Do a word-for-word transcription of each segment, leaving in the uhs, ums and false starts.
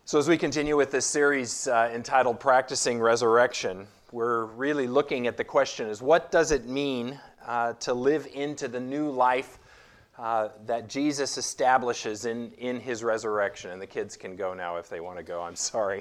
So as we continue with this series uh, entitled Practicing Resurrection, we're really looking at the question is what does it mean uh, to live into the new life uh, that Jesus establishes in, in his resurrection? And the kids can go now if they want to go. I'm sorry.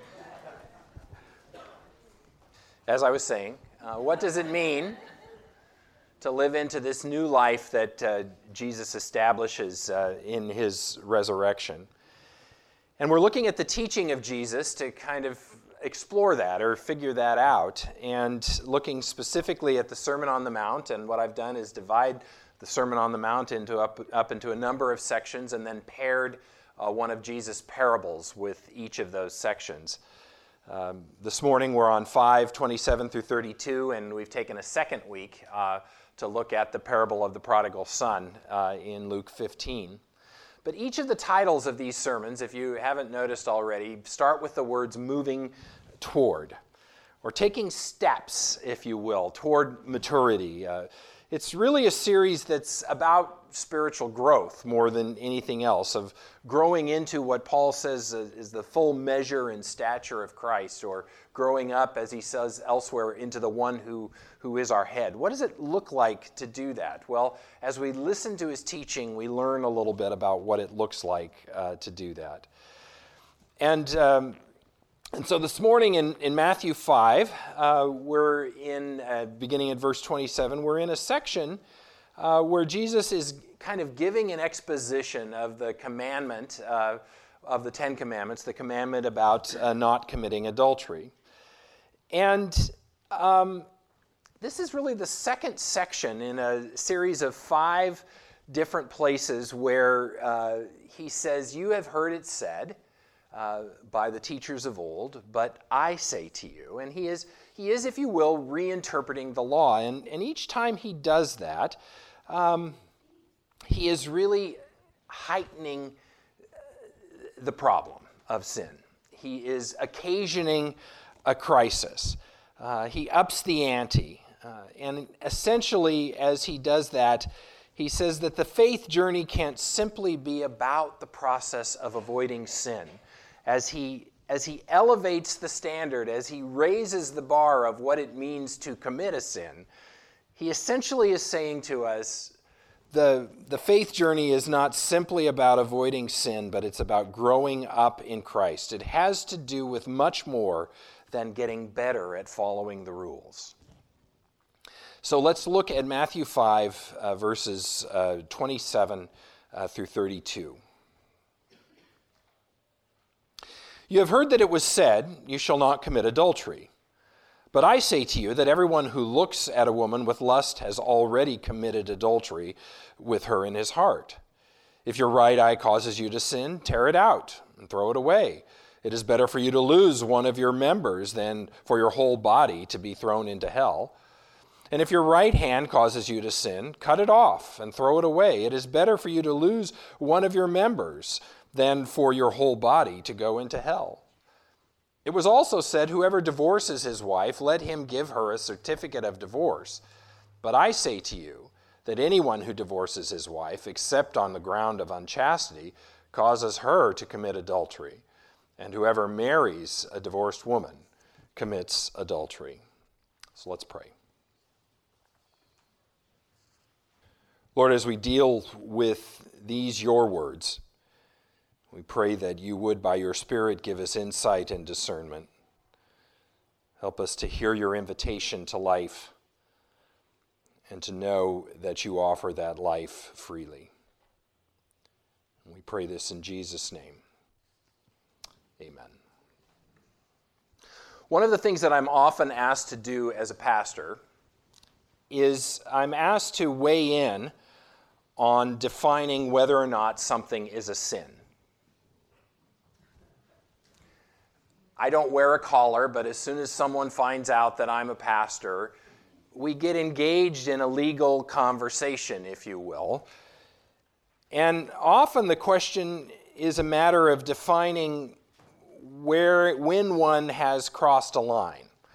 As I was saying, uh, what does it mean to live into this new life that uh, Jesus establishes uh, in his resurrection? And we're looking at the teaching of Jesus to kind of explore that or figure that out, and looking specifically at the Sermon on the Mount. And what I've done is divide the Sermon on the Mount into up, up into a number of sections, and then paired uh, one of Jesus' parables with each of those sections. Um, this morning we're on five twenty-seven through thirty-two, and we've taken a second week uh, to look at the parable of the prodigal son uh, in Luke fifteen. But each of the titles of these sermons, if you haven't noticed already, start with the words moving toward, or taking steps, if you will, toward maturity. Uh, it's really a series that's about spiritual growth more than anything else, of growing into what Paul says is the full measure and stature of Christ, or growing up, as he says elsewhere, into the one who, who is our head. What does it look like to do that? Well, as we listen to his teaching, we learn a little bit about what it looks like uh, to do that. And um, and so this morning in, in Matthew five, uh, we're in, uh, beginning at verse twenty-seven, we're in a section uh, where Jesus is kind of giving an exposition of the commandment uh, of the Ten Commandments, the commandment about uh, not committing adultery. And um, this is really the second section in a series of five different places where uh, he says, "You have heard it said uh, by the teachers of old, but I say to you." And he is, he is, if you will, reinterpreting the law. And, and each time he does that, um, he is really heightening the problem of sin. He is occasioning a crisis. Uh, he ups the ante. Uh, and essentially, as he does that, he says that the faith journey can't simply be about the process of avoiding sin. As he, as he elevates the standard, as he raises the bar of what it means to commit a sin, he essentially is saying to us, The, the faith journey is not simply about avoiding sin, but it's about growing up in Christ. It has to do with much more than getting better at following the rules. So let's look at Matthew five, uh, verses uh, twenty-seven uh, through thirty-two. "You have heard that it was said, 'You shall not commit adultery.' But I say to you that everyone who looks at a woman with lust has already committed adultery with her in his heart. If your right eye causes you to sin, tear it out and throw it away. It is better for you to lose one of your members than for your whole body to be thrown into hell. And if your right hand causes you to sin, cut it off and throw it away. It is better for you to lose one of your members than for your whole body to go into hell. It was also said, whoever divorces his wife, let him give her a certificate of divorce. But I say to you that anyone who divorces his wife, except on the ground of unchastity, causes her to commit adultery. And whoever marries a divorced woman commits adultery." So let's pray. Lord, as we deal with these your words, we pray that you would, by your Spirit, give us insight and discernment. Help us to hear your invitation to life and to know that you offer that life freely. And we pray this in Jesus' name. Amen. One of the things that I'm often asked to do as a pastor is I'm asked to weigh in on defining whether or not something is a sin. I don't wear a collar, but as soon as someone finds out that I'm a pastor, we get engaged in a legal conversation, if you will. And often the question is a matter of defining where, when one has crossed a line,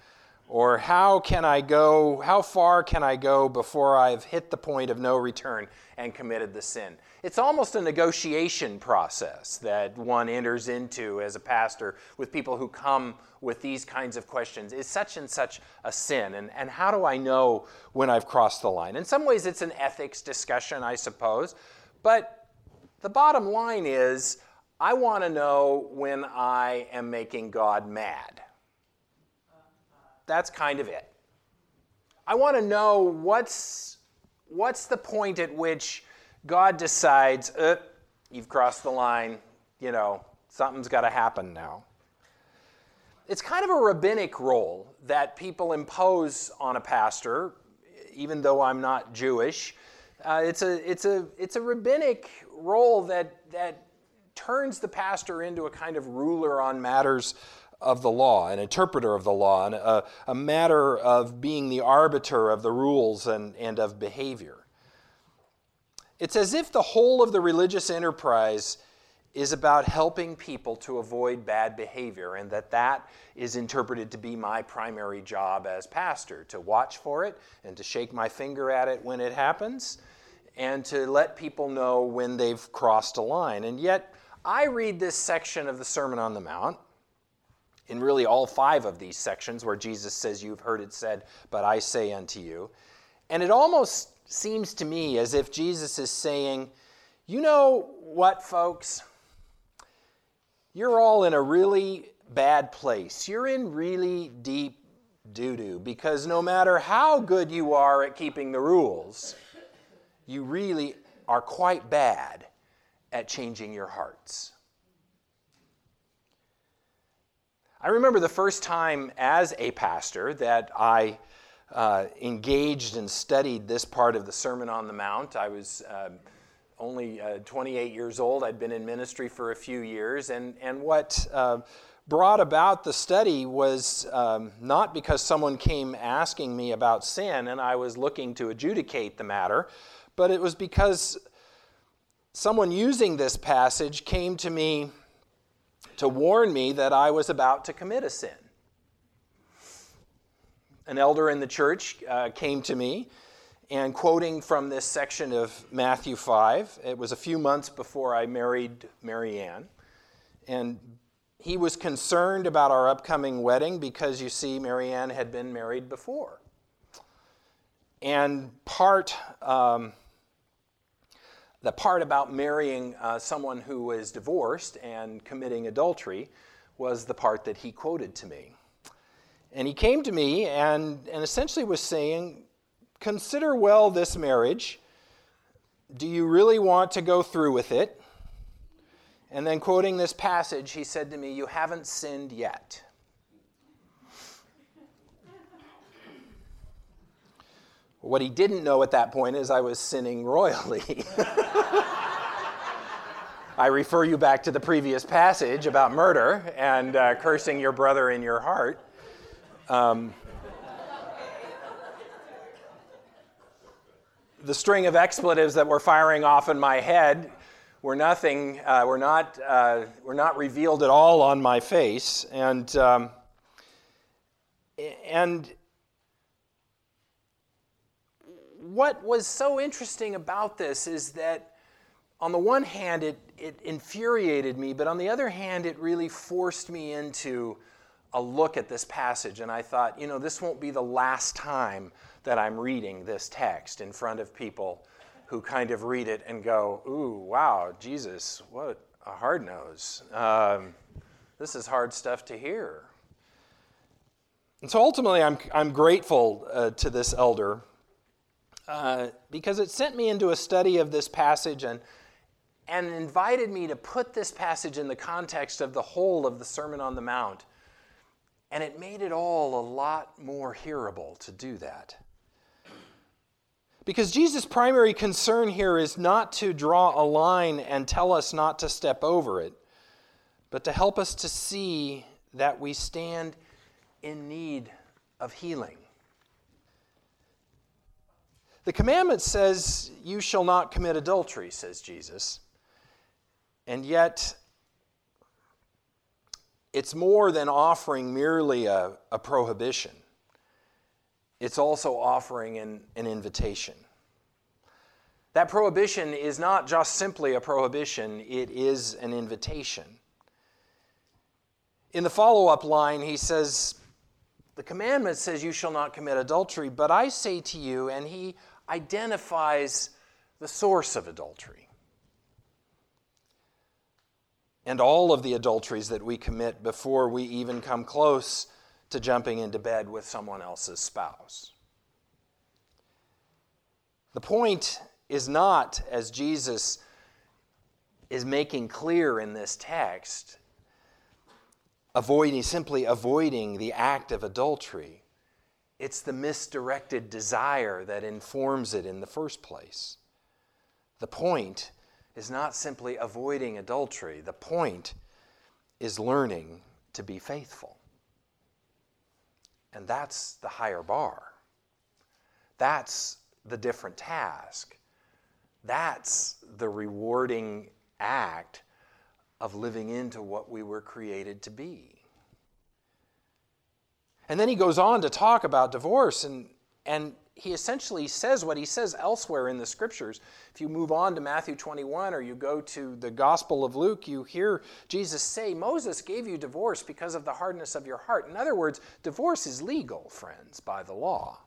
Or how can I go, how far can I go before I've hit the point of no return and committed the sin? It's almost a negotiation process that one enters into as a pastor with people who come with these kinds of questions. Is such and such a sin? And, and how do I know when I've crossed the line? In some ways it's an ethics discussion, I suppose. But the bottom line is, I want to know when I am making God mad. That's kind of it. I want to know what's, what's the point at which God decides, uh, you've crossed the line, you know, something's got to happen now. It's kind of a rabbinic role that people impose on a pastor, even though I'm not Jewish. Uh, it's a, it's a, it's a rabbinic role that, that turns the pastor into a kind of ruler on matters of the law, an interpreter of the law, and a, a matter of being the arbiter of the rules and, and of behavior. It's as if the whole of the religious enterprise is about helping people to avoid bad behavior, and that that is interpreted to be my primary job as pastor, to watch for it and to shake my finger at it when it happens and to let people know when they've crossed a line. And yet, I read this section of the Sermon on the Mount, in really all five of these sections where Jesus says, you've heard it said, but I say unto you. And it almost seems to me as if Jesus is saying, you know what, folks? You're all in a really bad place. You're in really deep doo-doo, because no matter how good you are at keeping the rules, you really are quite bad at changing your hearts. I remember the first time as a pastor that I uh, engaged and studied this part of the Sermon on the Mount. I was uh, only uh, twenty-eight years old. I'd been in ministry for a few years. And, and what uh, brought about the study was um, not because someone came asking me about sin and I was looking to adjudicate the matter, but it was because someone using this passage came to me to warn me that I was about to commit a sin. An elder in the church uh, came to me and quoting from this section of Matthew five, it was a few months before I married Mary Ann, and he was concerned about our upcoming wedding because, you see, Mary Ann had been married before. And part... Um, The part about marrying uh, someone who was divorced and committing adultery was the part that he quoted to me. And he came to me and, and essentially was saying, consider well this marriage. Do you really want to go through with it? And then quoting this passage, he said to me, you haven't sinned yet. What he didn't know at that point is I was sinning royally. I refer you back to the previous passage about murder and uh, cursing your brother in your heart. Um, the string of expletives that were firing off in my head were nothing, uh, were not, uh, were not revealed at all on my face, and um, and. What was so interesting about this is that on the one hand it, it infuriated me, but on the other hand it really forced me into a look at this passage. And I thought, you know, this won't be the last time that I'm reading this text in front of people who kind of read it and go, ooh, wow, Jesus, what a hard nose. Um, this is hard stuff to hear. And so ultimately I'm, I'm grateful uh, to this elder Uh, because it sent me into a study of this passage and, and invited me to put this passage in the context of the whole of the Sermon on the Mount. And it made it all a lot more hearable to do that. Because Jesus' primary concern here is not to draw a line and tell us not to step over it, but to help us to see that we stand in need of healing. The commandment says, you shall not commit adultery, says Jesus. And yet, it's more than offering merely a, a prohibition. it's also offering an, an invitation. That prohibition is not just simply a prohibition, it is an invitation. In the follow-up line, he says, the commandment says you shall not commit adultery, but I say to you, and he identifies the source of adultery. And all of the adulteries that we commit before we even come close to jumping into bed with someone else's spouse. The point is not, as Jesus is making clear in this text, avoiding, simply avoiding the act of adultery. It's the misdirected desire that informs it in the first place. The point is not simply avoiding adultery. The point is learning to be faithful. And that's the higher bar. That's the different task. That's the rewarding act of living into what we were created to be. And then he goes on to talk about divorce, and, and he essentially says what he says elsewhere in the Scriptures. If you move on to Matthew twenty-one or you go to the Gospel of Luke, you hear Jesus say, Moses gave you divorce because of the hardness of your heart. In other words, divorce is legal, friends, by the law.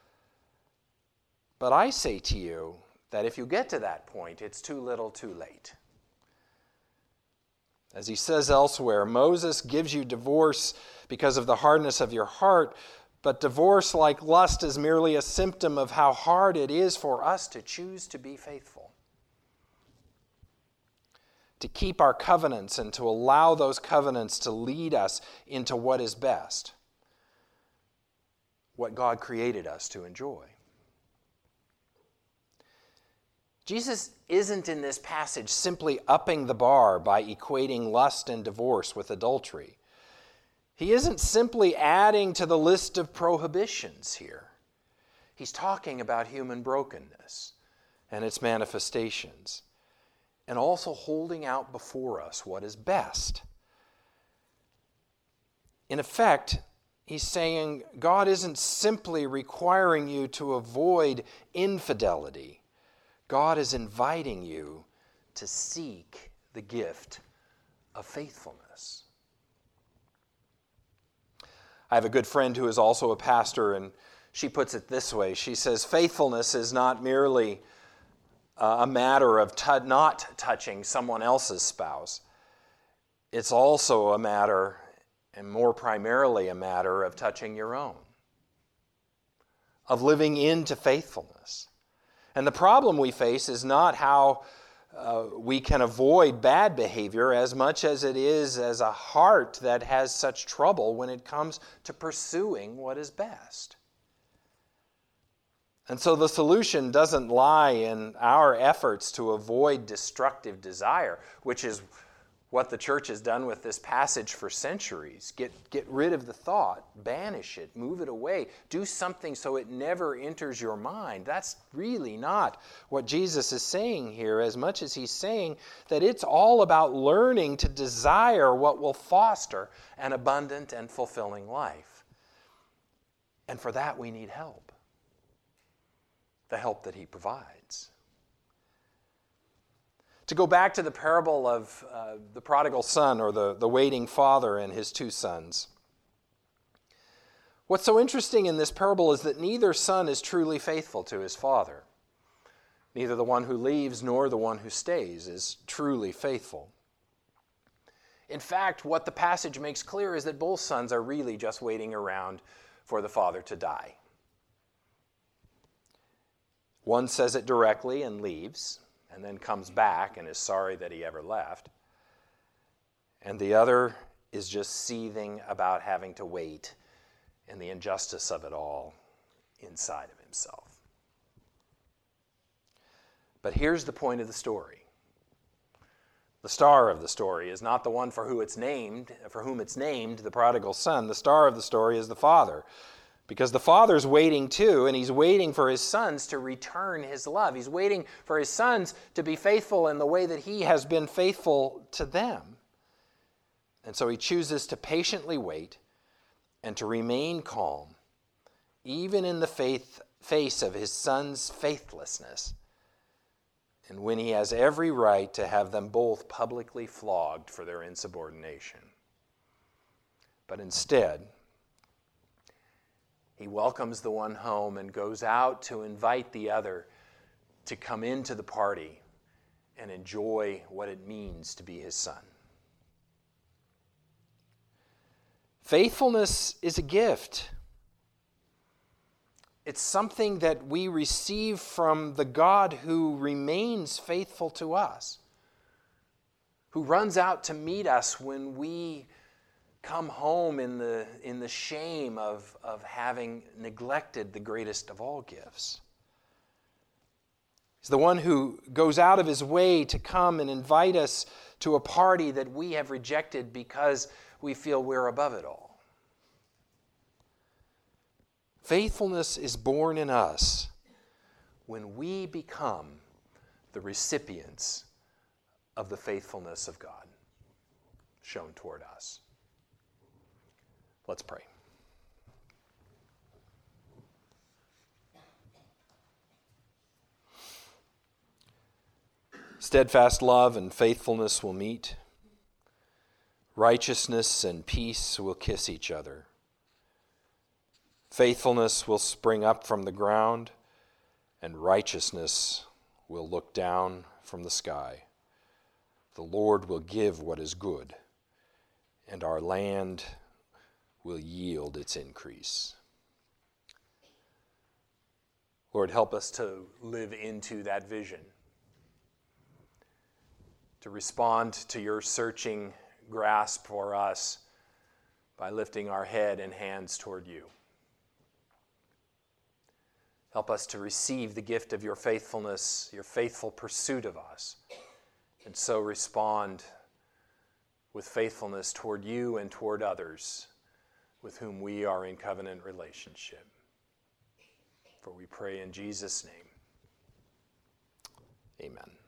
But I say to you that if you get to that point, it's too little too late. As he says elsewhere, Moses gives you divorce because of the hardness of your heart, but divorce, like lust, is merely a symptom of how hard it is for us to choose to be faithful, to keep our covenants and to allow those covenants to lead us into what is best, what God created us to enjoy. Jesus isn't in this passage simply upping the bar by equating lust and divorce with adultery. He isn't simply adding to the list of prohibitions here. He's talking about human brokenness and its manifestations, and also holding out before us what is best. In effect, he's saying God isn't simply requiring you to avoid infidelity. God is inviting you to seek the gift of faithfulness. I have a good friend who is also a pastor, and she puts it this way. She says, faithfulness is not merely uh, a matter of t- not touching someone else's spouse. It's also a matter, and more primarily a matter, of touching your own, of living into faithfulness. And the problem we face is not how uh, we can avoid bad behavior as much as it is as a heart that has such trouble when it comes to pursuing what is best. And so the solution doesn't lie in our efforts to avoid destructive desire, which is what the church has done with this passage for centuries. Get, get rid of the thought, banish it, move it away, do something so it never enters your mind. That's really not what Jesus is saying here, as much as he's saying that it's all about learning to desire what will foster an abundant and fulfilling life. And for that we need help, the help that he provides. To go back to the parable of uh, the prodigal son, or the, the waiting father and his two sons. What's so interesting in this parable is that neither son is truly faithful to his father. Neither the one who leaves nor the one who stays is truly faithful. In fact, what the passage makes clear is that both sons are really just waiting around for the father to die. One says it directly and leaves, and then comes back and is sorry that he ever left. And the other is just seething about having to wait and the injustice of it all inside of himself. But here's the point of the story. The star of the story is not the one for who it's named, for whom it's named, the prodigal son. The star of the story is the father. Because the father's waiting too, and he's waiting for his sons to return his love. He's waiting for his sons to be faithful in the way that he has been faithful to them. And so he chooses to patiently wait and to remain calm even in the faith, face of his son's faithlessness, and when he has every right to have them both publicly flogged for their insubordination. But instead, he welcomes the one home and goes out to invite the other to come into the party and enjoy what it means to be his son. Faithfulness is a gift. It's something that we receive from the God who remains faithful to us, who runs out to meet us when we come home in the, in the shame of, of having neglected the greatest of all gifts. He's the one who goes out of his way to come and invite us to a party that we have rejected because we feel we're above it all. Faithfulness is born in us when we become the recipients of the faithfulness of God shown toward us. Let's pray. Steadfast love and faithfulness will meet. Righteousness and peace will kiss each other. Faithfulness will spring up from the ground, and righteousness will look down from the sky. The Lord will give what is good, and our land will yield its increase. Lord, help us to live into that vision, to respond to your searching grasp for us by lifting our head and hands toward you. Help us to receive the gift of your faithfulness, your faithful pursuit of us, and so respond with faithfulness toward you and toward others with whom we are in covenant relationship. For we pray in Jesus' name. Amen.